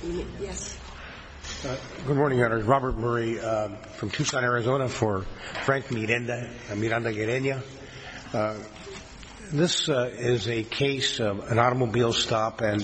Yes. Good morning, Your Honor. Robert Murray from Tucson, Arizona, for Frank Miranda Guerreña. This is a case of an automobile stop, and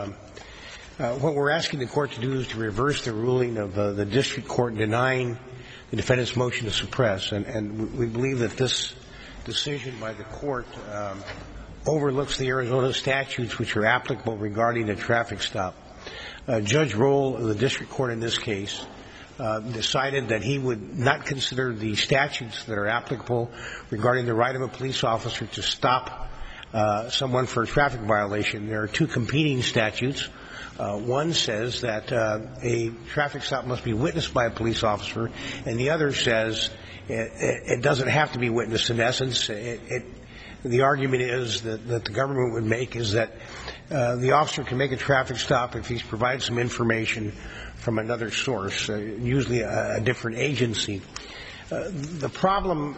what we're asking the court to do is to reverse the ruling of the district court denying the defendant's motion to suppress. And we believe that this decision by the court overlooks the Arizona statutes which are applicable regarding a traffic stop. Judge Roll of the district court in this case decided that he would not consider the statutes that are applicable regarding the right of a police officer to stop someone for a traffic violation. There are two competing statutes. One says that a traffic stop must be witnessed by a police officer, and the other says it doesn't have to be witnessed. In essence, the argument is that the government would make is that the officer can make a traffic stop if he's provided some information from another source, usually a different agency. The problem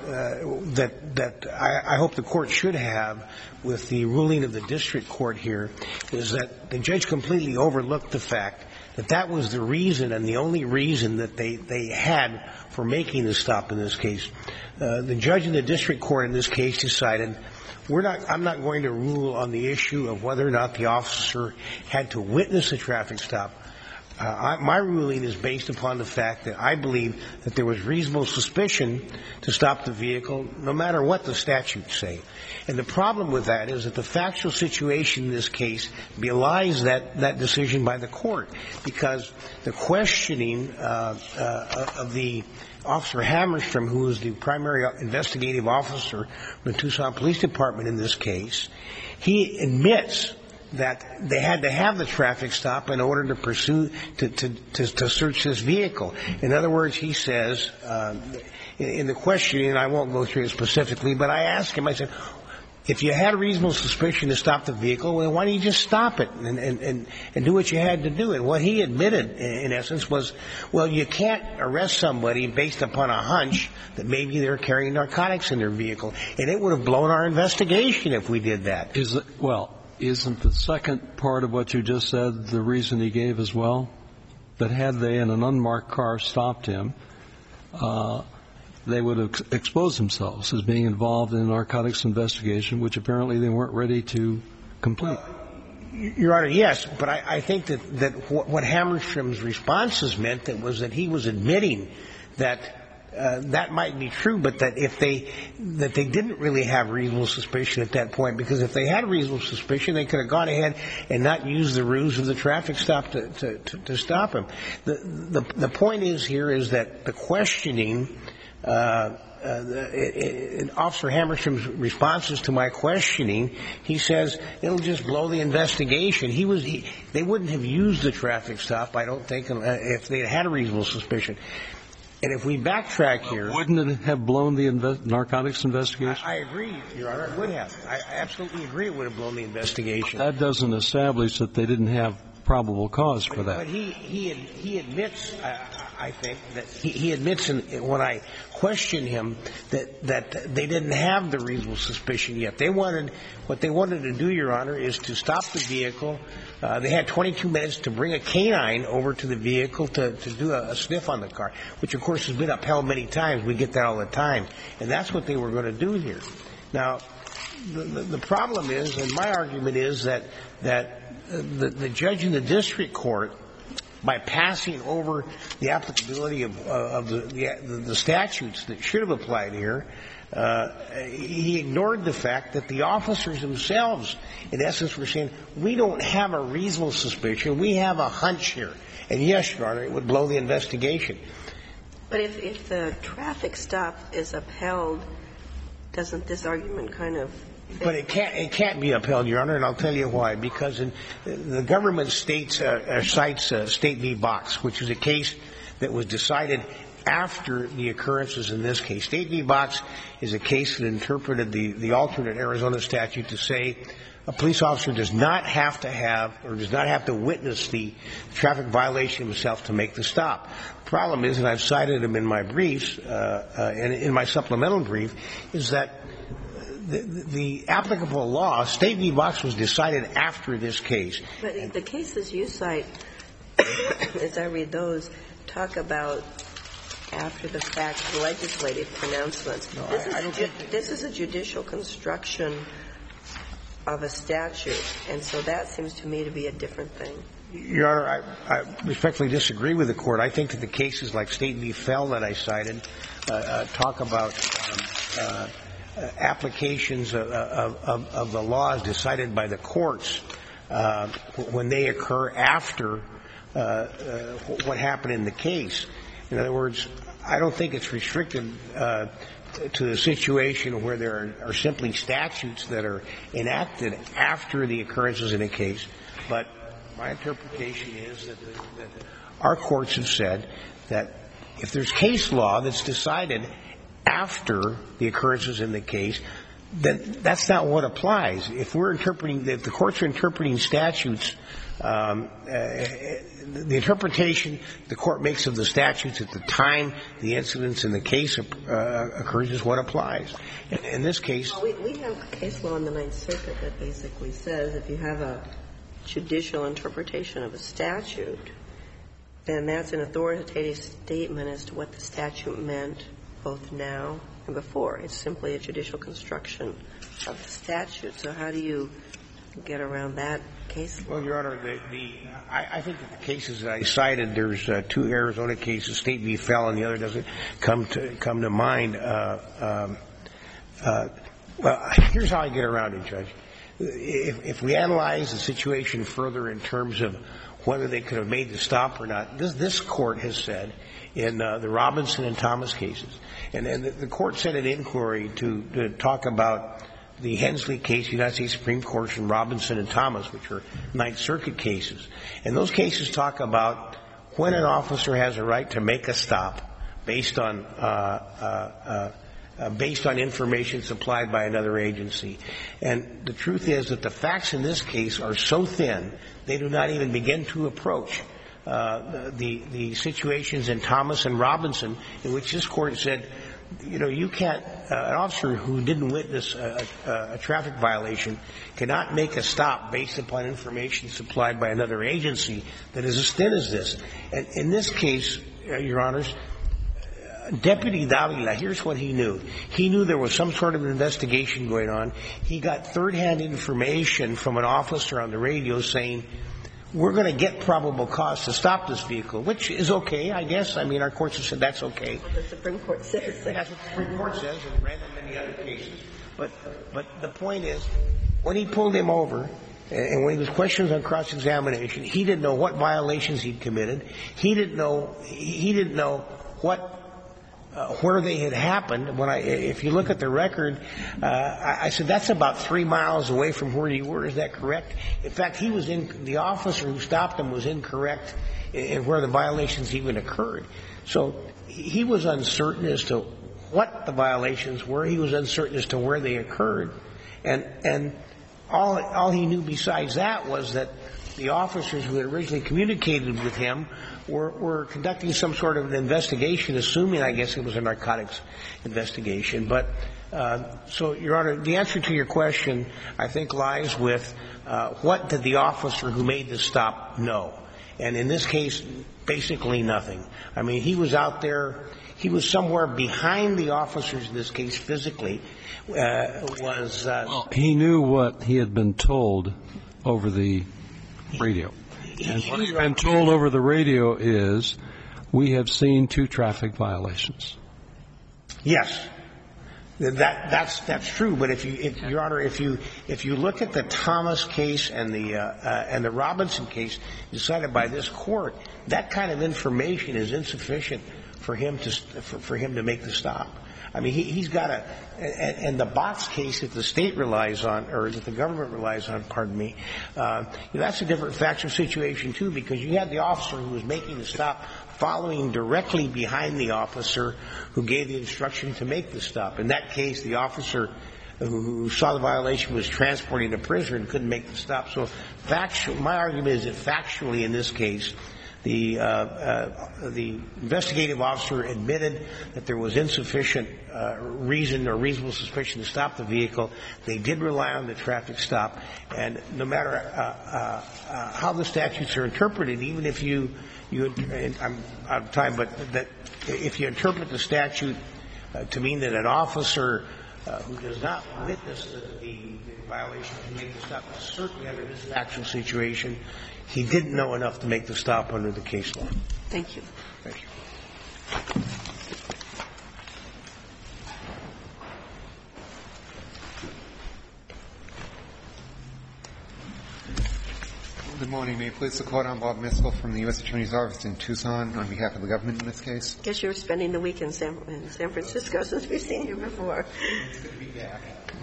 that I hope the court should have with the ruling of the district court here is that the judge completely overlooked the fact that that was the reason and the only reason that they had for making the stop in this case. The judge in the district court in this case decided I'm not going to rule on the issue of whether or not the officer had to witness a traffic stop. My ruling is based upon the fact that I believe that there was reasonable suspicion to stop the vehicle, no matter what the statutes say. And the problem with that is that the factual situation in this case belies that decision by the court, because the questioning of the Officer Hammerstrom, who is the primary investigative officer of the Tucson Police Department in this case, he admits that they had to have the traffic stop in order to pursue, to search this vehicle. In other words, he says, in the questioning, and I won't go through it specifically, but I asked him, I said, if you had a reasonable suspicion to stop the vehicle, well, why don't you just stop it and do what you had to do? And what he admitted, in essence, was, well, you can't arrest somebody based upon a hunch that maybe they're carrying narcotics in their vehicle. And it would have blown our investigation if we did that. Isn't the second part of what you just said the reason he gave as well? That had they in an unmarked car stopped him, they would have exposed themselves as being involved in a narcotics investigation, which apparently they weren't ready to complete. Your Honor, yes, but I think that what Hammerstrom's responses meant was that he was admitting that that might be true, but that they didn't really have reasonable suspicion at that point, because if they had reasonable suspicion, they could have gone ahead and not used the ruse of the traffic stop to stop him. The point is here is that the questioning, in Officer Hammerstrom's responses to my questioning, he says it'll just blow the investigation. They wouldn't have used the traffic stop, I don't think, if they had a reasonable suspicion. And if we backtrack here, wouldn't it have blown the narcotics investigation? I agree, Your Honor, it would have. I absolutely agree it would have blown the investigation. That doesn't establish that they didn't have probable cause for that. But he admits, I think, that he admits when I question him that they didn't have the reasonable suspicion yet. What they wanted to do, Your Honor, is to stop the vehicle. They had 22 minutes to bring a canine over to the vehicle to do a sniff on the car, which, of course, has been upheld many times. We get that all the time. And that's what they were going to do here. Now, the problem is, and my argument is, that the judge in the district court, by passing over the applicability of the statutes that should have applied here, he ignored the fact that the officers themselves, in essence, were saying, we don't have a reasonable suspicion, we have a hunch here. And yes, Your Honor, it would blow the investigation. But if the traffic stop is upheld, doesn't this argument kind of fit? But it can't be upheld, Your Honor, and I'll tell you why. Because the government cites State v. Box, which is a case that was decided after the occurrences in this case. State v. Box is a case that interpreted the alternate Arizona statute to say a police officer does not have to witness the traffic violation himself to make the stop. The problem is, and I've cited them in my briefs, and in my supplemental brief, is that the applicable law, State v. Box, was decided after this case. But the cases you cite as I read those, talk about after the fact legislative pronouncements. This is a judicial construction of a statute, and so that seems to me to be a different thing. Your Honor, I respectfully disagree with the Court. I think that the cases like State v. Fell that I cited talk about applications of the laws decided by the courts when they occur after what happened in the case. In other words, I don't think it's restricted to a situation where there are simply statutes that are enacted after the occurrences in a case, but my interpretation is that our courts have said that if there's case law that's decided after the occurrences in the case, then that's not what applies. If the courts are interpreting statutes, the interpretation the court makes of the statutes at the time the incidents in the case occurs is what applies. In this case, we have a case law in the Ninth Circuit that basically says if you have a judicial interpretation of a statute, then that's an authoritative statement as to what the statute meant both now and before. It's simply a judicial construction of the statute. So how do you get around that case law? Well, Your Honor, I think that the cases that I cited, there's two Arizona cases, State v. Fell, and the other doesn't come to mind. Well, here's how I get around it, Judge. If we analyze the situation further in terms of whether they could have made the stop or not, this Court has said in the Robinson and Thomas cases, and the Court sent an inquiry to talk about the Hensley case, United States Supreme Court, and Robinson and Thomas, which are Ninth Circuit cases. And those cases talk about when an officer has a right to make a stop based on information supplied by another agency. And the truth is that the facts in this case are so thin, they do not even begin to approach the situations in Thomas and Robinson in which this Court said, you know, you can't, an officer who didn't witness a traffic violation cannot make a stop based upon information supplied by another agency that is as thin as this. And in this case, Your Honors, Deputy Davila, here's what he knew. He knew there was some sort of investigation going on. He got third-hand information from an officer on the radio saying, we're going to get probable cause to stop this vehicle, which is okay, I guess. I mean, our courts have said that's okay. The Supreme Court says that. That's what the Supreme Court says, and random many other cases. But the point is, when he pulled him over, and when he was questioned on cross-examination, he didn't know what violations he'd committed. He didn't know what where they had happened. If you look at the record, I said, that's about 3 miles away from where you were. Is that correct? In fact, the officer who stopped him was incorrect in where the violations even occurred. So he was uncertain as to what the violations were. He was uncertain as to where they occurred. And all he knew besides that was that the officers who had originally communicated with him were conducting some sort of an investigation, assuming, I guess, it was a narcotics investigation. But so, Your Honor, the answer to your question, I think, lies with what did the officer who made the stop know? And in this case, basically nothing. I mean, he was out there. He was somewhere behind the officers in this case physically. He knew what he had been told over the radio. And what he's been told over the radio is, we have seen 2 traffic violations. Yes. That's true. But Your Honor, if you look at the Thomas case and the Robinson case decided by this court, that kind of information is insufficient for him to make the stop. I mean, he's got and the Box case that the state relies on, or that the government relies on, pardon me, that's a different factual situation, too, because you had the officer who was making the stop following directly behind the officer who gave the instruction to make the stop. In that case, the officer who saw the violation was transporting a prisoner and couldn't make the stop. So my argument is that factually in this case, The investigative officer admitted that there was insufficient reason or reasonable suspicion to stop the vehicle. They did rely on the traffic stop. And no matter how the statutes are interpreted, even if I'm out of time, but that if you interpret the statute to mean that an officer who does not witness the violation can make the stop, certainly under this factual situation, he didn't know enough to make the stop under the case law. Thank you. Thank you. Good morning. May it please the Court, I'm Bob Miskell from the U.S. Attorney's Office in Tucson on behalf of the government in this case. I guess you were spending the week in San Francisco since we've seen you before. It's good to be back.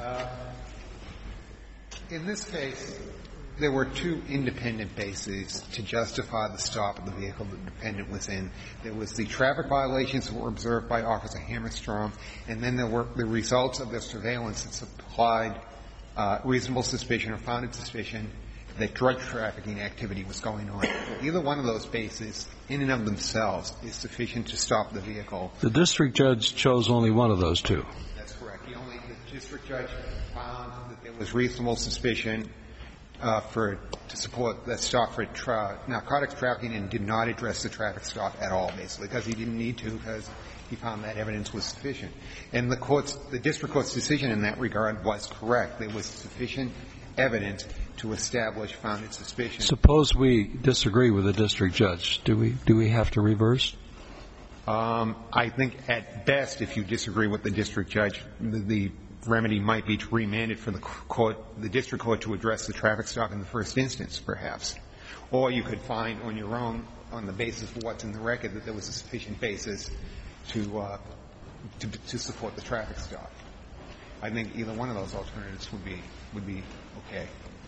In this case, there were two independent bases to justify the stop of the vehicle the defendant was in. There was the traffic violations that were observed by Officer Hammerstrom, and then there were the results of the surveillance that supplied reasonable suspicion or founded suspicion that drug trafficking activity was going on. Either one of those bases, in and of themselves, is sufficient to stop the vehicle. The district judge chose only one of those two. That's correct. The district judge found that there was reasonable suspicion to support that stop for narcotics trafficking and did not address the traffic stop at all, basically, because he didn't need to, because he found that evidence was sufficient. And the district court's decision in that regard was correct. There was sufficient evidence to establish founded suspicion. Suppose we disagree with the district judge. Do we have to reverse? I think at best, if you disagree with the district judge, the remedy might be to remand it for the district court to address the traffic stop in the first instance, perhaps. Or you could find on your own, on the basis of what's in the record, that there was a sufficient basis to support the traffic stop. I think either one of those alternatives would be okay.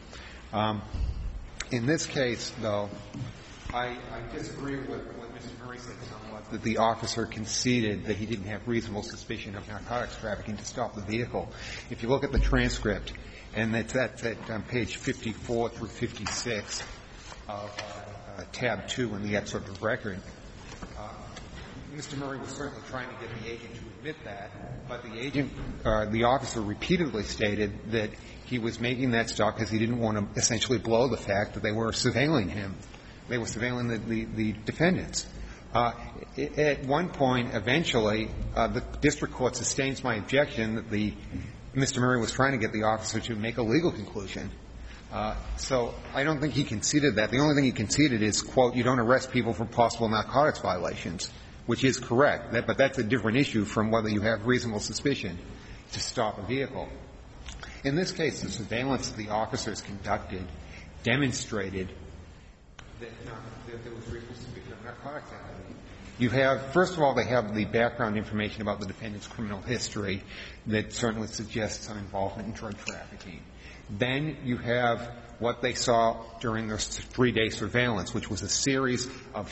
In this case, though, I disagree with what Mr. Murray said somewhat, that the officer conceded that he didn't have reasonable suspicion of narcotics trafficking to stop the vehicle. If you look at the transcript, and that's at page 54 through 56 of tab 2 in the excerpt of record, Mr. Murray was certainly trying to get the agent to admit that, but the officer repeatedly stated that he was making that stop because he didn't want to essentially blow the fact that they were surveilling him. They were surveilling the defendants. At one point, eventually, the district court sustains my objection that Mr. Murray was trying to get the officer to make a legal conclusion. So I don't think he conceded that. The only thing he conceded is, quote, you don't arrest people for possible narcotics violations, which is correct. But that's a different issue from whether you have reasonable suspicion to stop a vehicle. In this case, the surveillance that the officers conducted demonstrated that there was reasonable suspicion of narcotics activity. You have, first of all, they have the background information about the defendant's criminal history that certainly suggests some involvement in drug trafficking. Then you have what they saw during their 3-day surveillance, which was a series of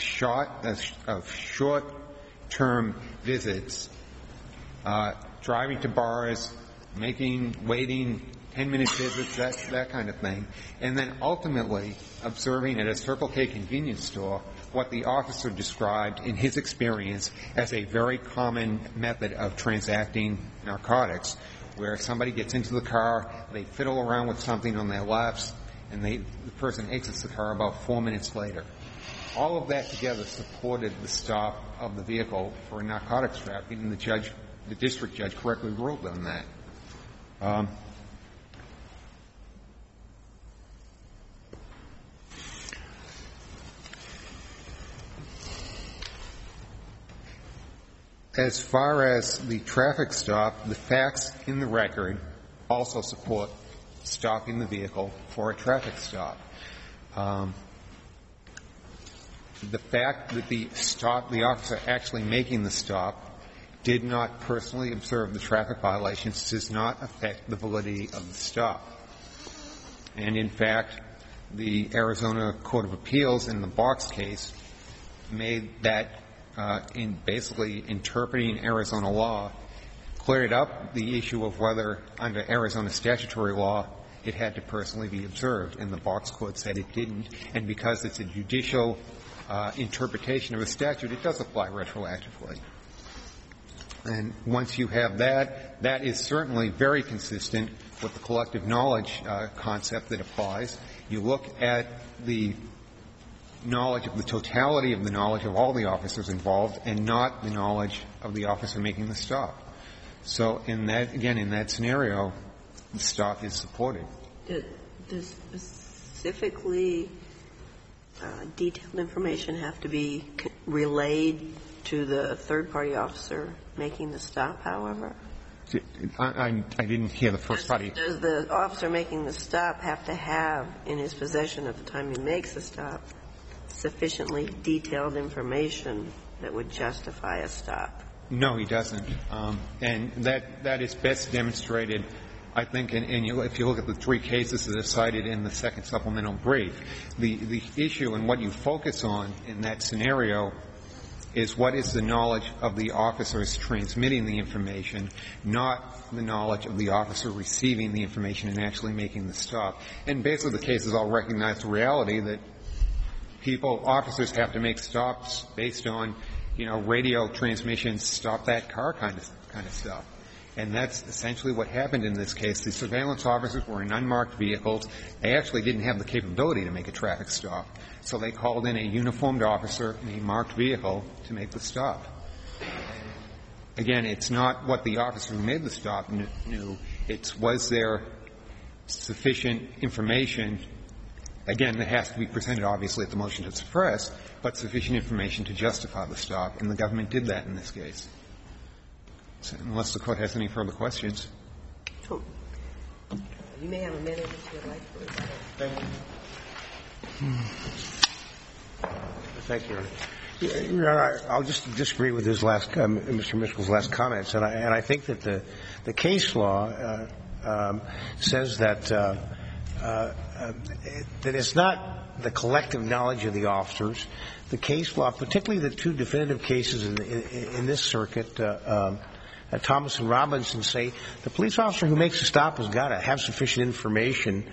short-term visits, driving to bars, waiting 10-minute visits, that kind of thing, and then ultimately observing at a Circle K convenience store what the officer described in his experience as a very common method of transacting narcotics, where somebody gets into the car, they fiddle around with something on their laps, and the person exits the car about 4 minutes later. All of that together supported the stop of the vehicle for narcotics trafficking, and the district judge correctly ruled on that. As far as the traffic stop, the facts in the record also support stopping the vehicle for a traffic stop. The fact that the officer actually making the stop did not personally observe the traffic violations does not affect the validity of the stop. And, in fact, the Arizona Court of Appeals in the Box case made that, in basically interpreting Arizona law, cleared up the issue of whether, under Arizona statutory law, it had to personally be observed. And the Box court said it didn't. And because it's a judicial interpretation of a statute, it does apply retroactively. And once you have that, that is certainly very consistent with the collective knowledge concept that applies. You look at the knowledge of the totality of the knowledge of all the officers involved and not the knowledge of the officer making the stop. So in that, again, in that scenario, the stop is supported. Does specifically detailed information have to be relayed to the third-party officer making the stop, however? I didn't hear the first part. Does the officer making the stop have to have in his possession at the time he makes the stop sufficiently detailed information that would justify a stop? No, he doesn't. And that is best demonstrated, I think, if you look at the three cases that are cited in the second supplemental brief. The issue and what you focus on in that scenario is what is the knowledge of the officers transmitting the information, not the knowledge of the officer receiving the information and actually making the stop. And basically the cases all recognize the reality that officers have to make stops based on, radio transmissions, stop that car kind of stuff. And that's essentially what happened in this case. The surveillance officers were in unmarked vehicles. They actually didn't have the capability to make a traffic stop. So they called in a uniformed officer in a marked vehicle to make the stop. Again, it's not what the officer who made the stop knew. It's was there sufficient information. Again, it has to be presented, obviously, at the motion to suppress, but sufficient information to justify the stop. And the government did that in this case. So, unless the Court has any further questions. You may have a minute if you'd like for rebuttal. Thank you. Thank you, Your Honor. I'll just disagree with his last, Mr. Mitchell's last comments, and I think that the case law says that it's not the collective knowledge of the officers. The case law, particularly the two definitive cases in this circuit, Thomas and Robinson, say the police officer who makes a stop has got to have sufficient information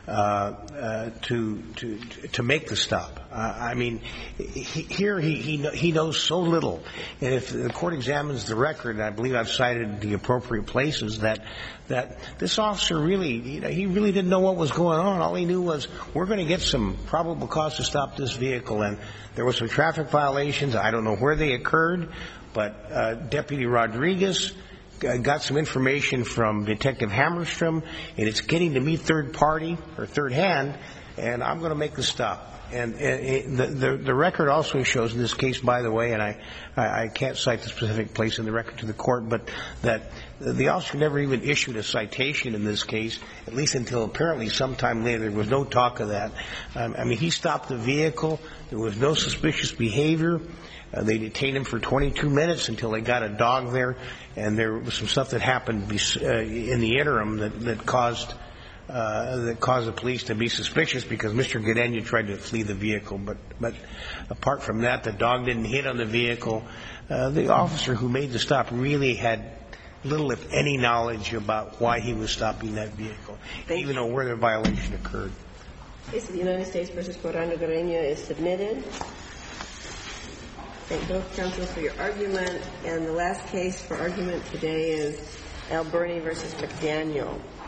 to make the stop. I mean, here he knows so little, and if the Court examines the record, and I believe I've cited the appropriate places, that this officer really, he really didn't know what was going on. All he knew was we're going to get some probable cause to stop this vehicle, and there were some traffic violations. I don't know where they occurred, but Deputy Rodriguez got some information from Detective Hammerstrom, and it's getting to me third party or third hand, and I'm going to make the stop. And the record also shows in this case, by the way, and I can't cite the specific place in the record to the Court, but that the officer never even issued a citation in this case, at least until apparently sometime later. There was no talk of that. I mean, he stopped the vehicle. There was no suspicious behavior. They detained him for 22 minutes until they got a dog there, and there was some stuff that happened in the interim that caused the police to be suspicious because Mr. Godenya tried to flee the vehicle. But apart from that, the dog didn't hit on the vehicle. The officer who made the stop really had little, if any, knowledge about why he was stopping that vehicle, even though where the violation occurred. The case of the United States v. Fernando Godenya is submitted. Thank both counsels for your argument. And the last case for argument today is Alberni v. McDaniel.